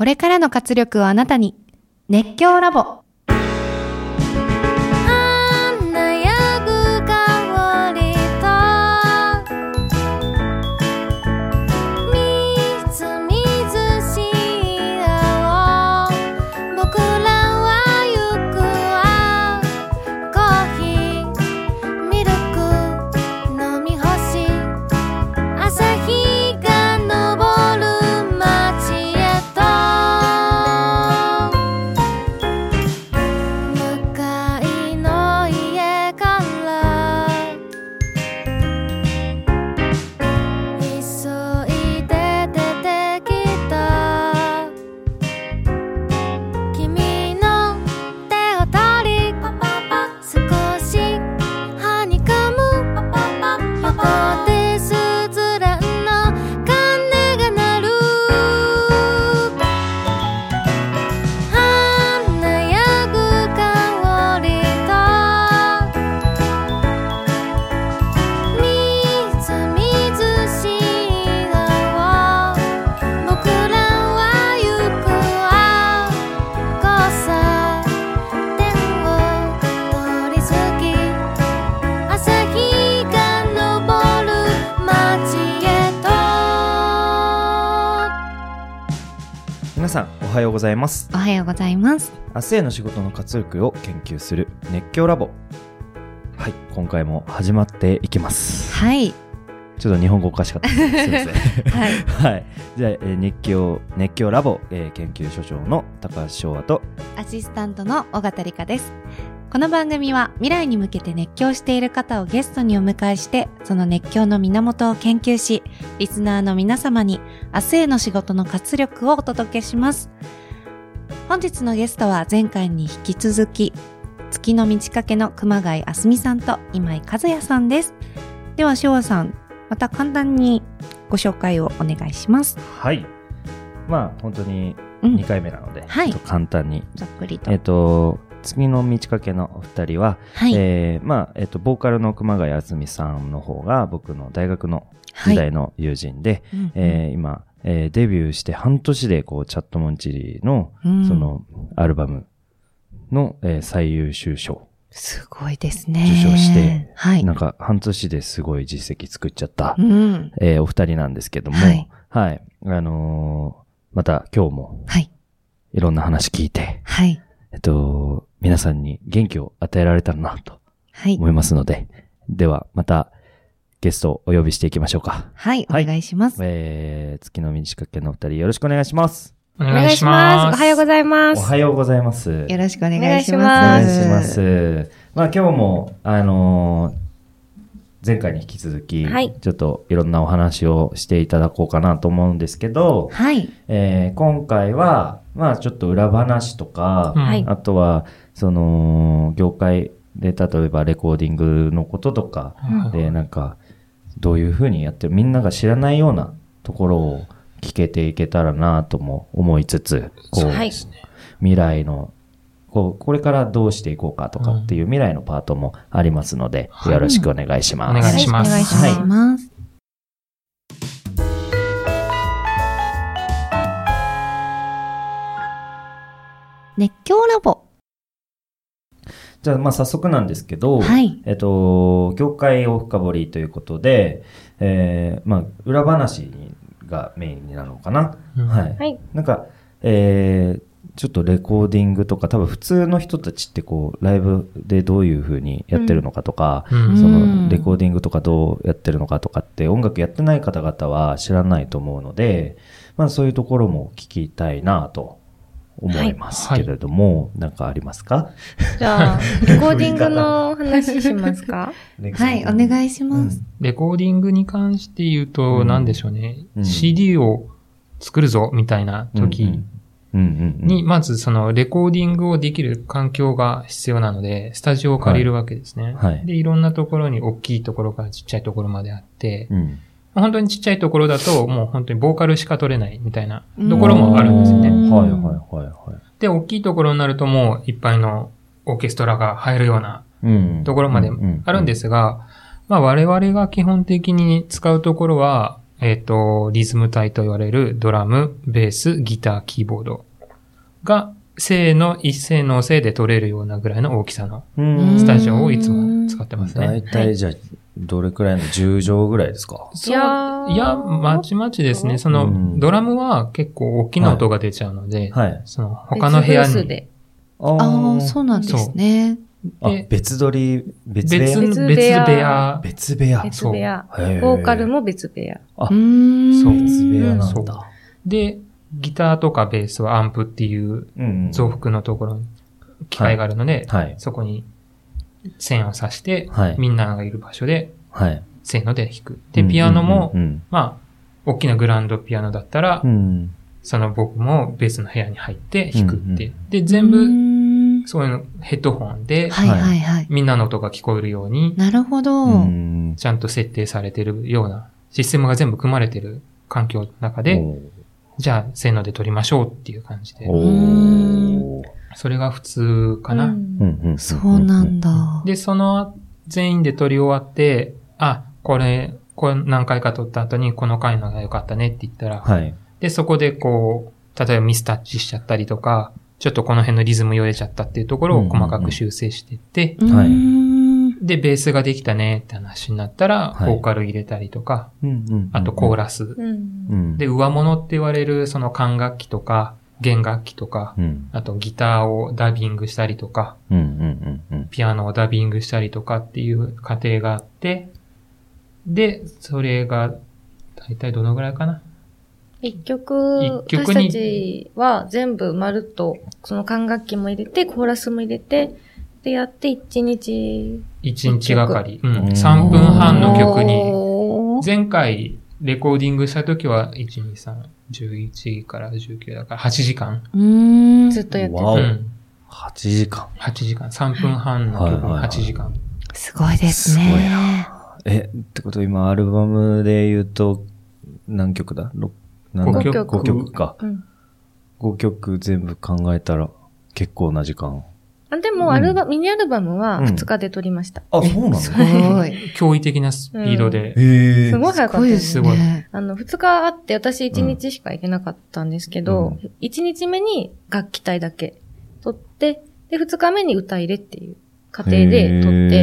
これからの活力をあなたに。熱狂ラボ。 皆さんおはようございます。 おはようございます。 明日への仕事の活力を研究する熱狂ラボ。はい、今回も始まっていきます。 はい。 ちょっと日本語おかしかったです。すいません。はい。はい。じゃあ、熱狂ラボ、研究所長の高橋翔和とアシスタントの尾形理香です。この番組は未来に向けて熱狂している方をゲストにお迎えして、その熱狂の源を研究し、リスナーの皆様に明日への仕事の活力をお届けします。本日のゲストは前回に引き続き、月の満ち欠けの熊谷あすみさんと今井和也さんです。では翔和さん、また簡単にご紹介をお願いします。 はい。まあ本当に2回目なので、 はい、 ちょっと簡単に。 ざっくりと。 月の満ち欠けのお二人は、はい、ボーカルの熊谷あすみさんの方が僕の大学の時代の友人で、はい、今、デビューして半年でこうチャットモンチリの、そのアルバムの、最優秀賞。 すごいですね。 受賞して、 はい、 なんか半年ですごい実績作っちゃった、お二人なんですけども、はい。また今日も、はい。いろんな話聞いて、はい。皆さんに元気を与えられたらなと思いますので、はい、ではまたゲストをお呼びしていきましょうか。 はい、はい、お願いします。 月の満ち欠けのお二人よろしくお願いします。 お願いします。 おはようございます。 おはようございます。 よろしくお願いします。 お願いします。まあ今日も前回に引き続き、はい、ちょっといろんなお話をしていただこうかなと思うんですけど、はい、今回はまあちょっと裏話とか、はい、あとはその業界で例えばレコーディングのこととかでなんかどういう風にやってみんなが知らないようなところを聞けていけたらなとも思いつつ、こう、はい、未来のこれからどうしていこうかとかっていう未来のパートもありますので、よろしくお願いします。 お願いします。 お願いします。熱狂ラボ。 じゃあ、まあ早速なんですけど、はい、業界を深掘りということで、まあ裏話がメインになるのかな。はい。はい、なんか、ちょっとレコーディングとか多分普通の人たちってこうライブでどういう風にやってるのかとか、そのレコーディングとかどうやってるのかとかって音楽やってない方々は知らないと思うので、まあそういうところも聞きたいなと思いますけれども、なんかありますか？ じゃあレコーディングの話しますか？ はい、お願いします。 レコーディングに関して言うと何でしょうね、CD を作るぞみたいな時に、まずそのレコーディングをできる環境が必要なので、スタジオを借りるわけですね。はい、で、いろんなところに大きいところからちっちゃいところまであって、本当にちっちゃいところだともう本当にボーカルしか取れないみたいなところもあるんですよね。 はいはいはいはい。 で、大きいところになるともういっぱいのオーケストラが入るようなところまであるんですが、まあ我々が基本的に使うところは、 リズム体と言われるドラム、ベース、ギター、キーボードが、一斉のせいで取れるようなぐらいの大きさのスタジオをいつも使ってますね。 だいたいじゃあ、どれくらいの10畳ぐらいですか？ いや、まちまちですね。ドラムは結構大きな音が出ちゃうので、 はい。 他の部屋に。 ああ、そうなんですね。 別部屋。 別部屋。 別部屋。 別部屋。ボーカルも別部屋。 そう。別部屋なんだ。 で、ギターとかベースはアンプっていう増幅のところに機械があるので、そこに線を刺して、みんながいる場所で、せーので弾く。で、ピアノも、まあ、大きなグランドピアノだったら、僕も別の部屋に入って弾くって。で、全部、そういうのヘッドホンで、みんなの音が聞こえるように、 なるほど。 ちゃんと設定されてるような、システムが全部組まれてる環境の中で、じゃあ、せーので撮りましょうっていう感じで。それが普通かな。 そうなんだ。 で、全員で撮り終わって、これ何回か撮った後にこの回のが良かったねって言ったら、で、そこで例えばミスタッチしちゃったりとか、ちょっとこの辺のリズムよれちゃったっていうところを細かく修正していって、で、ベースができたねって話になったら、ボーカル入れたりとか、あとコーラス。で、上物って言われる管楽器とか、弦楽器とか、あとギターをダビングしたりとか、ピアノをダビングしたりとかっていう過程があって、で、それが、だいたいどのぐらいかな？ 一曲に私たちは全部まるっと、管楽器も入れて、コーラスも入れて、でやって1日がかり。3分半の曲に、前回レコーディングした時は、1、2、3、11から19だから8時間。 ずっとやってた。 8時間。 8時間。3分半の曲に8時間。 すごいですね。 すごいな。ってことは今アルバムで言うと、何曲だ ?5 曲。 5曲か。5曲全部考えたら結構な時間。 でも、ミニアルバムは2日で撮りました。 そうなの？ すごい。 驚異的なスピードで。 すごい早かったです。 すごい。 2日あって、私1日しか行けなかったんですけど、1日目に楽器隊だけ撮って、で、2日目に歌入れっていう過程で撮って、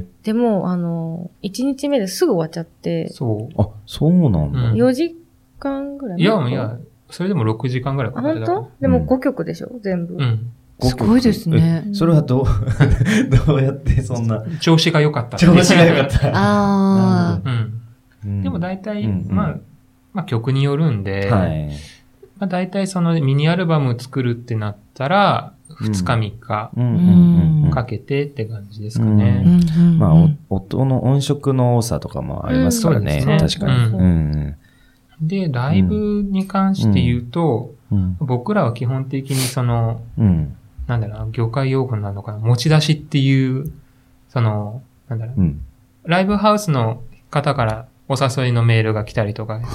でも、1日目ですぐ終わっちゃって。 そう。 そうなんだ。 4時間ぐらい。 いや、それでも6時間ぐらいかかってた。 本当？でも5曲でしょ全部。 すごいですね。 それはどうやってそんな。 調子が良かった。 調子が良かった。 でも大体、まあ曲によるんで、まあ大体ミニアルバム作るってなったら、2日3日かけてって感じですかね。 まあ音の音色の多さとかもありますからね。確かに。 で、ライブに関して言うと、僕らは基本的に業界用語なのかな、持ち出しっていう、ライブハウスの方からお誘いのメールが来たりとか、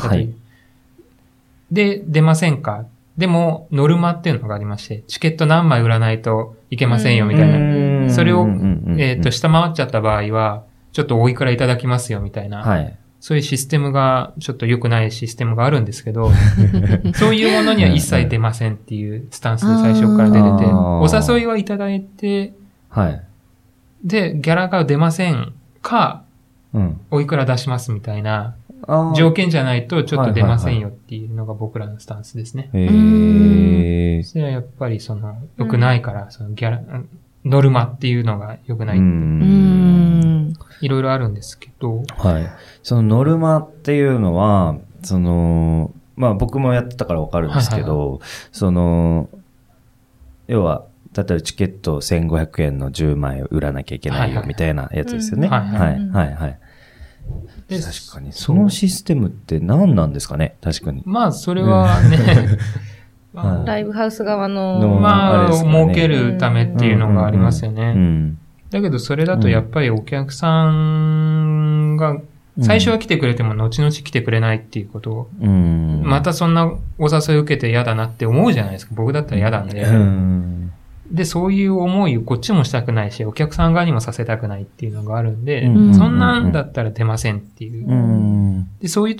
で、出ませんか？でも、ノルマっていうのがありまして、チケット何枚売らないといけませんよ、みたいな。それを、下回っちゃった場合は、ちょっとおいくらいただきますよ、みたいな。そういうシステムが、ちょっと良くないシステムがあるんですけど、そういうものには一切出ませんっていうスタンスで最初から出てて、お誘いはいただいて、で、ギャラが出ませんか、おいくら出しますみたいな、条件じゃないとちょっと出ませんよっていうのが僕らのスタンスですね。それはやっぱり良くないから、ギャラ、ノルマっていうのが良くないって。いろいろあるんですけど。 そのノルマっていうのは、まあ僕もやってたからわかるんですけど、要は、例えばチケット1500円の10枚売らなきゃいけないよみたいなやつですよね。確かに。そのシステムって何なんですかね？確かに。 まあ、それはね、 ライブハウス側の、 まあ、儲けるためっていうのがありますよね。だけど、それだとやっぱりお客さんが、最初は来てくれても後々来てくれないっていうことを、またそんなお誘い受けて嫌だなって思うじゃないですか。僕だったら嫌なんで。で、そういう思いをこっちもしたくないし、お客さん側にもさせたくないっていうのがあるんで、そんなんだったら出ませんっていう。で、そういう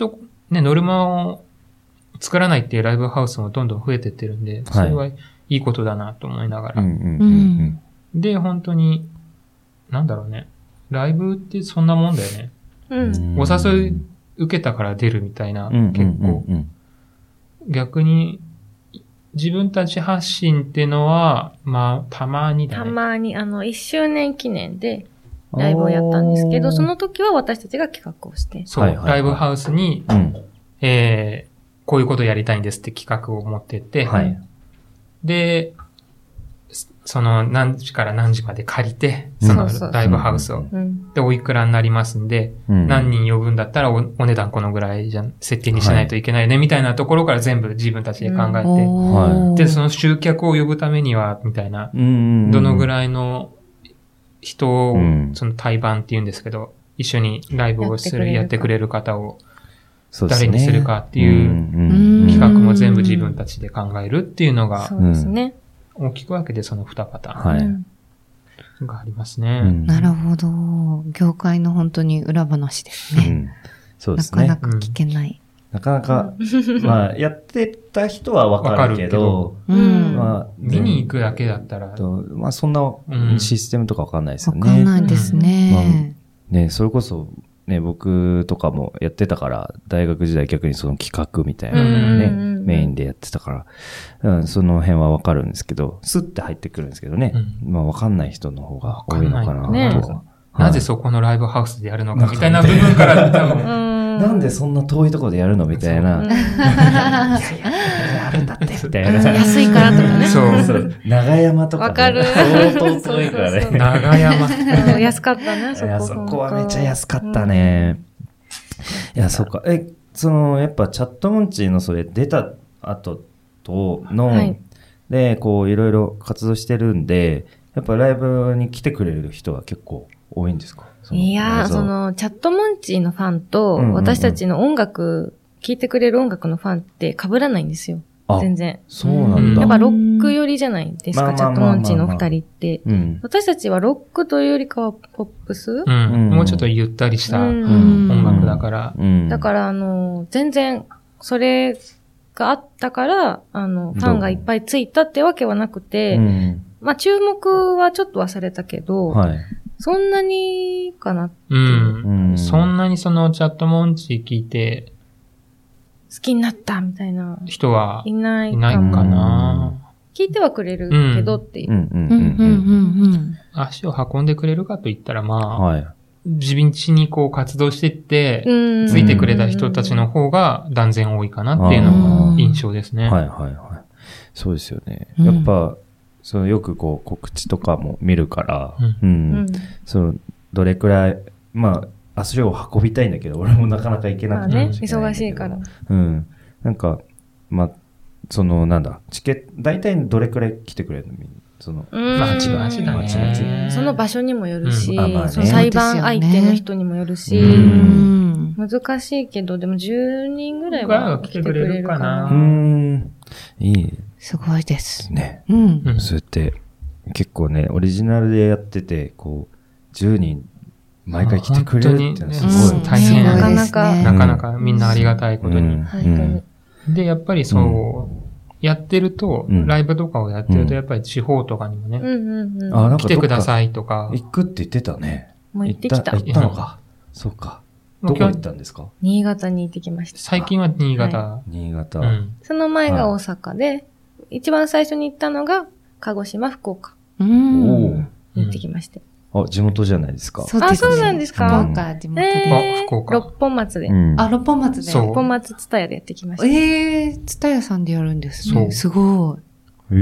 ね、ノルマを作らないっていうライブハウスもどんどん増えてってるんで、それはいいことだなと思いながら。で、本当に、なんだろうね。ライブってそんなもんだよね。お誘い受けたから出るみたいな、結構。逆に、自分たち発信ってのは、まあ、たまにだね。 たまに、1周年記念で、ライブをやったんですけど、その時は私たちが企画をして。 そう、ライブハウスに、こういうことやりたいんですって企画を持ってって、で、その何時から何時まで借りて、そのライブハウスを。で、おいくらになりますんで、何人呼ぶんだったらお値段このぐらいじゃ設定にしないといけないね、みたいなところから全部自分たちで考えて、で、その集客を呼ぶためには、みたいな、どのぐらいの人を、その対バンって言うんですけど、一緒にライブをやってくれる方を、誰にするかっていう企画も全部自分たちで考えるっていうのが、 そうですね。 大きく分けてその2パターンがありますね。 なるほど。業界の本当に裏話ですね。 そうですね。 なかなか聞けない。 なかなか、まあ、やってた人はわかるけど、 まあ、見に行くだけだったら。 まあ、そんなシステムとかわかんないですよね。 わかんないですね。 ね、それこそ、ね、僕とかもやってたから、大学時代逆にその企画みたいなのね、メインでやってたから、その辺はわかるんですけど、スッて入ってくるんですけどね、まあわかんない人の方が多いのかなと。 なぜそこのライブハウスでやるのかみたいな部分から多分。 なんでそんな遠いところでやるのみたいな。あるんだって、みたいな。 安いからとかね。 そう。長山とか。 わかる。 相当遠いからね。 長山。 安かったね、 そこはめっちゃ安かったね。いや、そっか。やっぱチャットモンチーのそれ出た後の、で、こういろいろ活動してるんで、やっぱライブに来てくれる人は結構多いんですか？ いやー、チャットモンチーのファンと、私たちの音楽、聴いてくれる音楽のファンって被らないんですよ。全然。 そうなんだ。 やっぱロック寄りじゃないですか、チャットモンチーのお二人って。私たちはロックというよりかはポップス？ もうちょっとゆったりした音楽だから。 だから、全然、それがあったから、ファンがいっぱいついたってわけはなくて、まあ、注目はちょっとはされたけど、そんなにかなって。 そんなにそのチャットモンチ聞いて、 好きになったみたいな人はいないかな。 聞いてはくれるけどっていう。 足を運んでくれるかと言ったらまあ、自分家にこう活動してって、ついてくれた人たちの方が断然多いかなっていうのが印象ですね。 そうですよね。やっぱ、よくこう告知とかも見るから、どれくらい、まあ、足を運びたいんだけど、俺もなかなか行けなくて。 忙しいから。 なんか、まあ、なんだ、大体どれくらい来てくれるのまちまちだね。 その場所にもよるし、その裁判相手の人にもよるし、難しいけど、でも10人ぐらいは来てくれるかな。 いい。 すごいです。 ね。そうやって、結構ね、オリジナルでやってて、こう、10人、毎回来てくれるってすごい大変。 なかなか。 なかなかみんなありがたいことに。で、やっぱりやってると、ライブとかをやってると、やっぱり地方とかにもね、来てくださいとか。 行くって言ってたね。 もう行ってきた。 行ったのか。そうか。どこ行ったんですか？ 新潟に行ってきました。 最近は新潟。 新潟。 その前が大阪で、一番最初に行ったのが、鹿児島、福岡。 行ってきまして。 地元じゃないですか。 そうなんですか。 福岡、地元で。 福岡。 六本松で。 六本松で。 六本松ツタヤでやってきました。 ツタヤさんでやるんですね。すごい。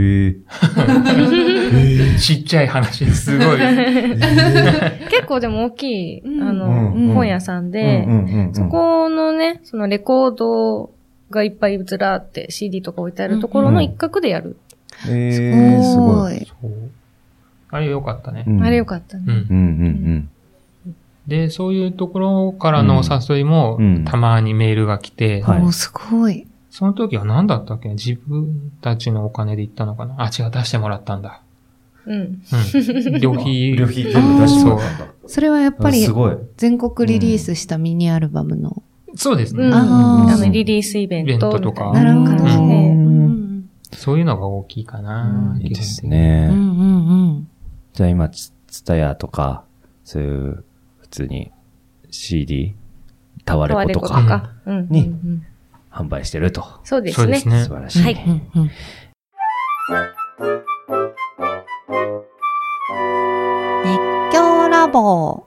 ちっちゃい話すごい。 結構でも大きい、本屋さんで、そこのね、そのレコードがいっぱいずらーって CD とか置いてあるところの一角でやる。 すごい。 あれよかったね。 あれよかったね。で、そういうところからのお誘いも、たまにメールが来て、 すごい。 その時は何だったっけ？自分たちのお金で行ったのかな？違う、出してもらったんだ。旅費全部出してもらったんだ。 それはやっぱり、全国リリースしたミニアルバムのそうですね。 リリースイベントとか。 なるほど。 そういうのが大きいかな。 いいですね。じゃあ今、ツタヤとか、そういう普通に CD、タワレコとかに販売してると。 そうですね。 素晴らしい。はい。 熱狂ラボ。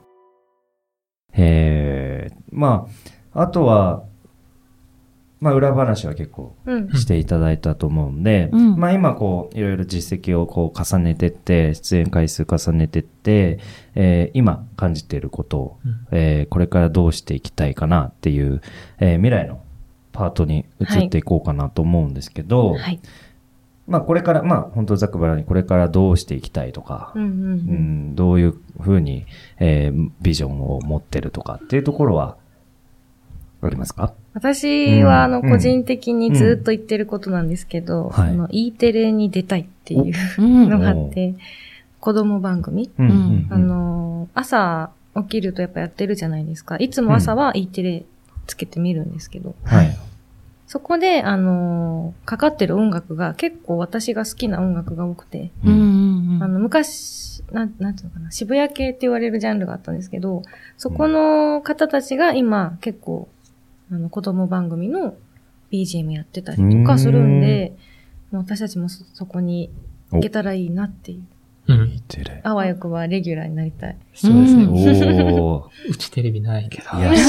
まあ、あとは、まあ、裏話は結構していただいたと思うんで、まあ今こう、いろいろ実績をこう重ねてって、出演回数重ねてって、今感じていることを、これからどうしていきたいかなっていう、未来のパートに移っていこうかなと思うんですけど、まあこれから、まあ本当ざくばらにこれからどうしていきたいとか、どういうふうに、ビジョンを持ってるとかっていうところはありますか？ 私は個人的にずっと言ってることなんですけど、E テレに出たいっていうのがあって、子供番組、朝起きるとやっぱやってるじゃないですか。いつも朝は E テレつけてみるんですけど、そこで、かかってる音楽が結構私が好きな音楽が多くて、昔、なんていうのかな、渋谷系って言われるジャンルがあったんですけど、そこの方たちが今結構、子供番組の BGM やってたりとかするんで、私たちもそこに行けたらいいなっていう。あわよくはレギュラーになりたい。 そうですね。うちテレビないけど。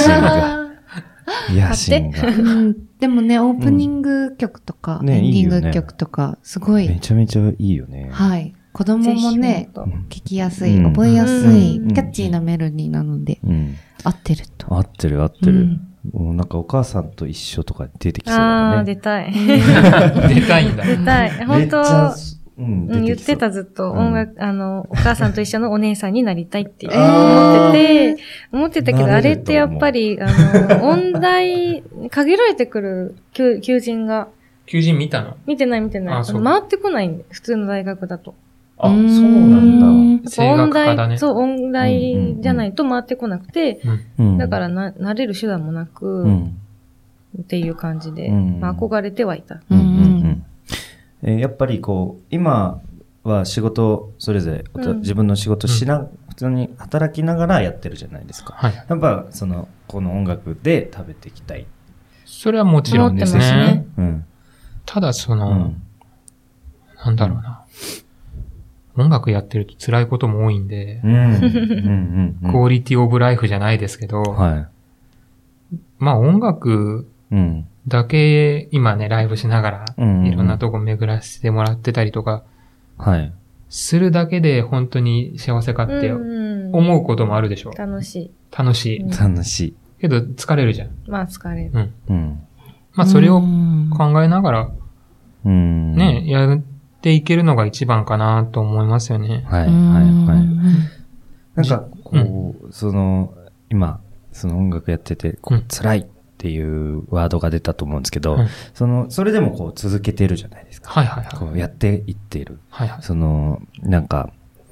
野心が。 でもね、オープニング曲とか、エンディング曲とか、すごい。 めちゃめちゃいいよね。 はい。子供もね、聞きやすい、覚えやすい、キャッチーなメロディーなので、合ってると。 合ってる。なんかお母さんと一緒とか出てきそうだね。 出たい。 出たいんだ。 出たい。本当言ってたずっと音楽、お母さんと一緒のお姉さんになりたいって思ってたけど、あれってやっぱり、音大、限られてくる求人が。 求人見たの？ 見てない。回ってこないんで、普通の大学だと。 そうなんだ。 声楽科だね。 そう、音大じゃないと回ってこなくて、だから慣れる手段もなく、っていう感じで、憧れてはいた。 やっぱりこう、今は仕事、それぞれ、自分の仕事普通に働きながらやってるじゃないですか。やっぱ、この音楽で食べていきたい。 それはもちろんですね。ただなんだろうな。音楽やってると辛いことも多いんで、クオリティオブライフじゃないですけど、まあ音楽だけ今ね、ライブしながら、いろんなとこ巡らせてもらってたりとか、するだけで本当に幸せかって思うこともあるでしょ。 楽しい。 けど疲れるじゃん。 まあ疲れる。 まあそれを考えながら、ね、やっていけるのが一番かなと思いますよね。 なんか、こう、今、音楽やってて、辛いっていうワードが出たと思うんですけど、それでもこう続けてるじゃないですか。こうやっていっている。なんか、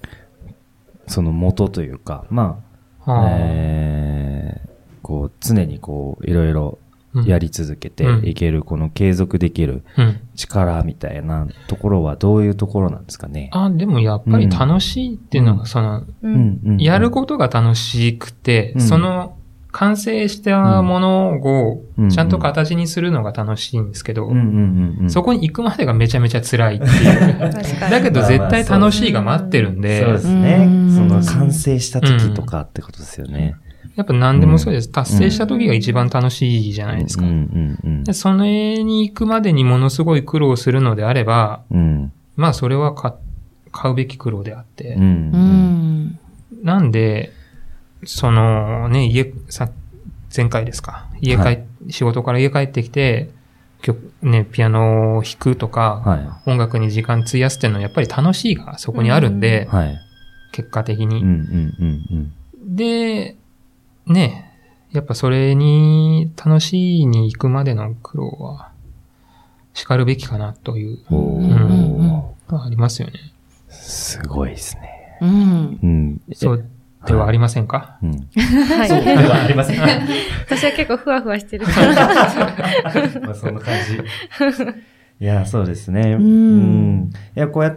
元というか、まあ、こう、常にこう、いろいろやり続けていける、この継続できる力みたいなところはどういうところなんですかね。 でもやっぱり楽しいっていうのが、やることが楽しくて、完成したものをちゃんと形にするのが楽しいんですけど、そこに行くまでがめちゃめちゃ辛いっていう。だけど絶対楽しいが待ってるんで。 そうですね。完成した時とかってことですよね。 やっぱ何でもそうです。達成した時が一番楽しいじゃないですか。でそれに行くまでにものすごい苦労するのであれば、まあそれは買うべき苦労であって。なんで、前回ですか。仕事から家帰ってきて、ピアノを弾くとか、音楽に時間費やすっていうのはやっぱり楽しいがそこにあるんで、結果的に。で、やっぱそれに楽しいに行くまでの苦労は叱るべきかなという、ありますよね。 すごいですね。 そう。 ではありませんか？ うん。 はい。 そうではありません。 私は結構ふわふわしてるから。 まあそんな感じ。いや、そうですね。うん。いや、こうやって、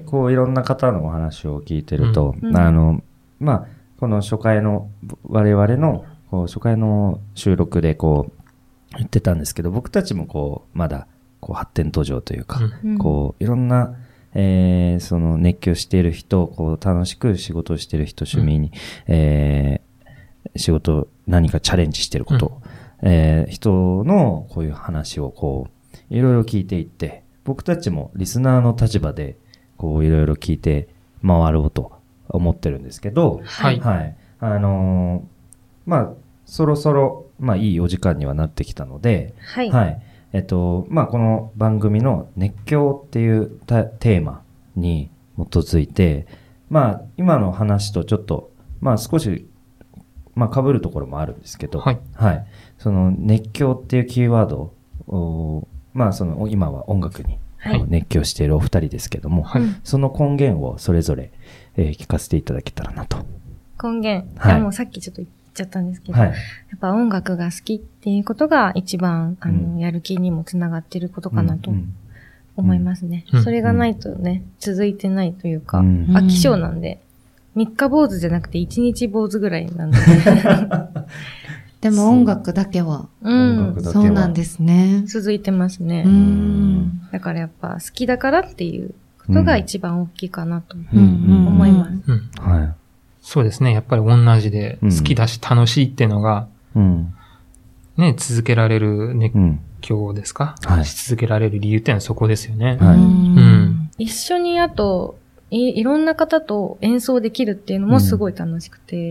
こう、いろんな方のお話を聞いてると、まあ、この初回の、我々の、こう、初回の収録で、こう、言ってたんですけど、僕たちもこう、まだ、こう、発展途上というか、こう、いろんな、その熱狂している人、こう、楽しく仕事をしている人、趣味に、仕事、何かチャレンジしていること、人のこういう話をこう、いろいろ聞いていって、僕たちもリスナーの立場で、こう、いろいろ聞いて回ろうと思ってるんですけど、 はい。 はい。まあ、そろそろ、まあ、いいお時間にはなってきたので、 はい。 はい。まあ、この番組の熱狂っていうテーマに基づいて、まあ、今の話とちょっと、まあ、少し、まあ、被るところもあるんですけど、 はい。 はい。その熱狂っていうキーワードを、まあ、その、今は音楽に熱狂しているお二人ですけども、 はい。 その根源をそれぞれ、聞かせていただけたらなと。 根源。 はいいやもうさっきちょっと言っちゃったんですけど、 はい。 やっぱ音楽が好きっていうことが一番、やる気にもつながってることかなと思いますね。 うんそれがないとね、続いてないというか、 うん飽き性なんで、三日坊主じゃなくて一日坊主ぐらいなんで。 でも音楽だけは、 音楽だけはそうなんですね。 続いてますね。だからやっぱ好きだからっていうことが一番大きいかなと思います。 うん。 はい。 そうですね。やっぱり同じで好きだし楽しいっていうのが、ね、続けられる熱狂ですか、 はい。 し続けられる理由っていうのはそこですよね。 はい。 一緒にあと、いろんな方と演奏できるっていうのもすごい楽しくて。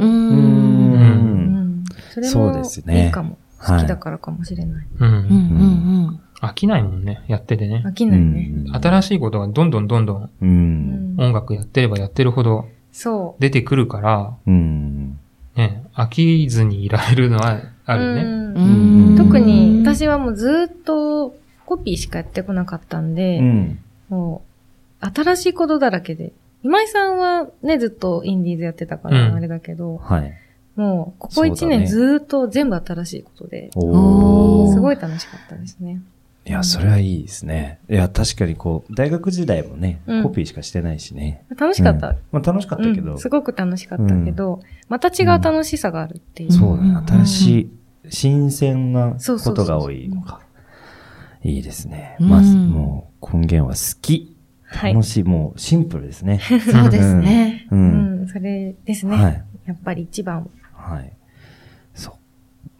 それもいいかも。好きだからかもしれない。 飽きないもんね、やっててね。 飽きないね。 新しいことがどんどん音楽やってればやってるほど出てくるから、ね、飽きずにいられるのはあるね。 特に私はもうずっとコピーしかやってこなかったんで、もう新しいことだらけで。今井さんはね、ずっとインディーズやってたからあれだけど、もうここ1年ずっと全部新しいことで、すごい楽しかったですね。 いや、それはいいですね。いや、確かにこう、大学時代もね、コピーしかしてないしね。 楽しかった。 まあ楽しかったけど。 すごく楽しかったけど、また違う楽しさがあるっていう。 そうだね。新しい、新鮮なことが多いのか。いいですね。まあ、もう根源は好き。楽しい。もうシンプルですね。 そうですね。 それですね。やっぱり一番。 はい。そう。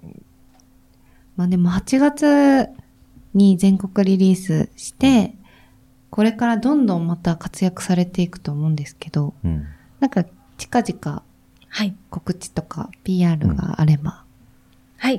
まあでも8月に全国リリースして、これからどんどんまた活躍されていくと思うんですけど、なんか近々、告知とか PR があれば。 はい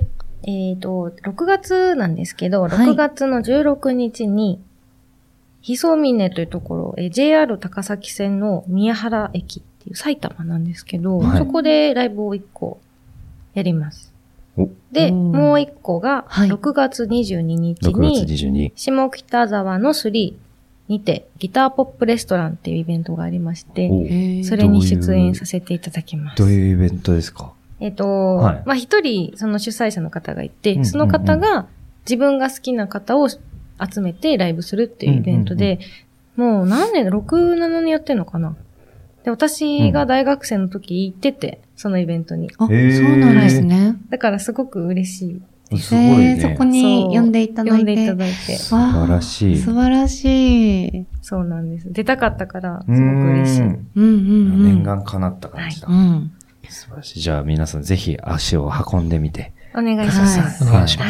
。6月なんですけど、6月の16日に、ひそみねというところ、JR 高崎線の宮原駅っていう埼玉なんですけど、そこでライブを1個やります。で、もう1個が6月22日に、下北沢の3にてギターポップレストランっていうイベントがありまして、それに出演させていただきます。 どういうイベントですか？ まあ、一人、その主催者の方がいて、その方が自分が好きな方を集めてライブするっていうイベントで、もう何年、6、7年やってんのかな。で、私が大学生の時行ってて、そのイベントに。 あ、そうなんですね。 だからすごく嬉しい。 すごいね。 そこに呼んでいただいて。 呼んでいただいて。 素晴らしい。 素晴らしい。 そうなんです。出たかったから、すごく嬉しい。 念願叶った感じだ。素晴らしい。じゃあ皆さんぜひ足を運んでみて。 お願いします。 お願いします。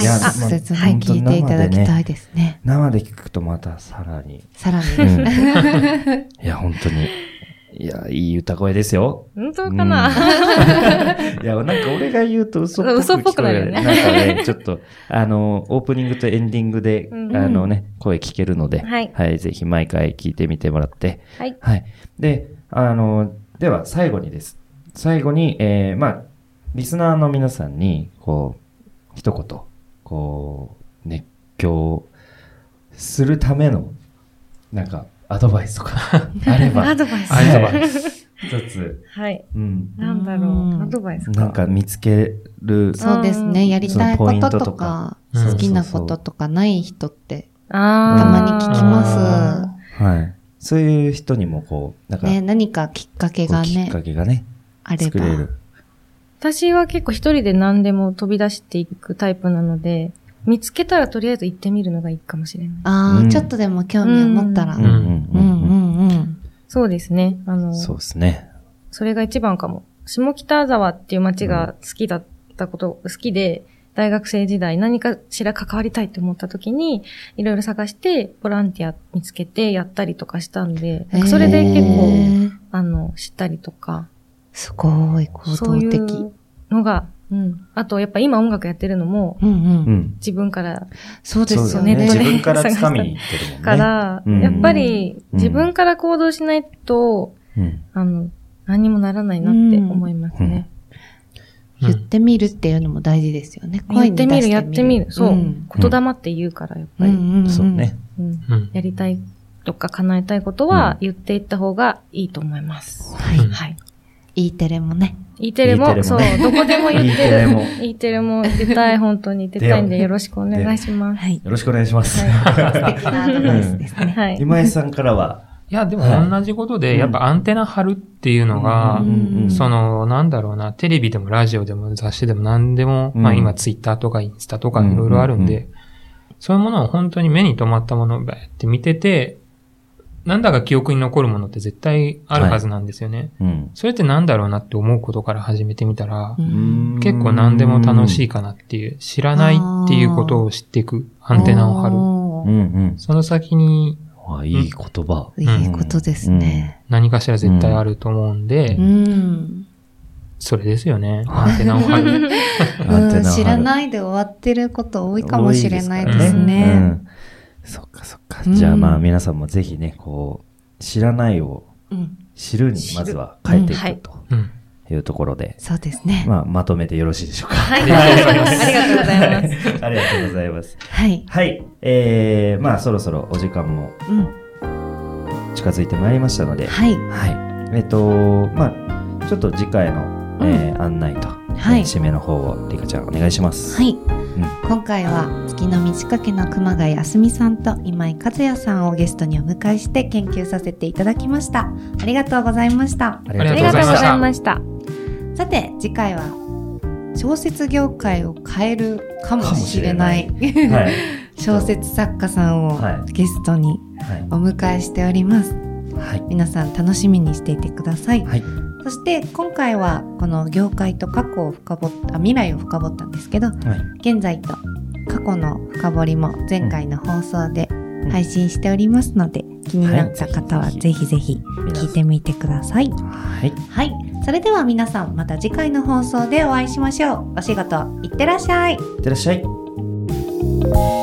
切に聞いていただきたいですね。 生で聞くとまたさらに。いや、本当に。いや、いい歌声ですよ。 本当かな、 いや、なんか俺が言うと嘘っぽくなるよね。 なんかね、ちょっと、オープニングとエンディングで、声聞けるので、はい、ぜひ毎回聞いてみてもらって、はい。で、では最後にです。最後に、まあ、リスナーの皆さんに、こう、一言、こう、熱狂するための、なんか、アドバイスとか、あれば。 アドバイス。 一つ。 はい。 うん。 なんだろう。アドバイスか。 なんか見つける。 そうですね。やりたいこととか、好きなこととかない人って、たまに聞きます。 はい。そういう人にもこう、なんか。 ね、何かきっかけがね。 きっかけがね。 あれば。 作れる。 私は結構一人で何でも飛び出していくタイプなので、見つけたらとりあえず行ってみるのがいいかもしれない。 ああ、ちょっとでも興味を持ったら。 そうですね。 そうですね。 それが一番かも。下北沢っていう街が好きだったこと、好きで、大学生時代何かしら関わりたいと思った時に、いろいろ探して、ボランティア見つけてやったりとかしたんで、それで結構、知ったりとか。 すごい行動的。 そういうのが、あと、やっぱ今音楽やってるのも、自分から、 そうですよね。 自分から掴みに行ってるもんね。 から、やっぱり自分から行動しないと、何にもならないなって思いますね。 言ってみるっていうのも大事ですよね。 言ってみる、やってみる。そう。言霊って言うから、やっぱり。 そうね。 やりたいとか叶えたいことは言っていった方がいいと思います。 はい。はい。E テレもね。 E テレも、そう、どこでも言ってる。E テレも出たい、本当に出たいんでよろしくお願いします。 はい。 よろしくお願いします。素敵なアドバイスですね。 はい。 今井さんからは、 いや、でも同じことで、やっぱアンテナ張るっていうのが、なんだろうな、テレビでもラジオでも雑誌でも何でも、まあ今ツイッターとかインスタとかいろいろあるんで、そういうものを本当に目に留まったものをバーって見てて、なんだか記憶に残るものって絶対あるはずなんですよね。それってなんだろうなって思うことから始めてみたら、結構何でも楽しいかなっていう、知らないっていうことを知っていくアンテナを張る。その先に、 いい言葉。 いいことですね。 何かしら絶対あると思うんで、それですよね。アンテナを張る。 知らないで終わってること多いかもしれないですね。 そっかそっか。じゃあまあ皆さんもぜひね、こう、知らないを知るにまずは変えていくというところで。 そうですね。 まあまとめてよろしいでしょうか。 はい。ありがとうございます。 ありがとうございます。 はい。 はい。まあそろそろお時間も近づいてまいりましたので。 はい。 はい。まあちょっと次回の案内と締めの方をリカちゃんお願いします。 はい。今回は月の満ち欠けの熊谷あすみさんと今井和也さんをゲストにお迎えして研究させていただきました。ありがとうございました。 ありがとうございました。 さて次回は小説業界を変えるかもしれない小説作家さんをゲストにお迎えしております。はい、皆さん楽しみにしていてください。はい、そして今回はこの業界と過去を未来を深掘ったんですけど、現在と過去の深掘りも前回の放送で配信しておりますので、気になった方はぜひぜひ聞いてみてください。はい。はい。それでは皆さんまた次回の放送でお会いしましょう。お仕事いってらっしゃい。 いってらっしゃい。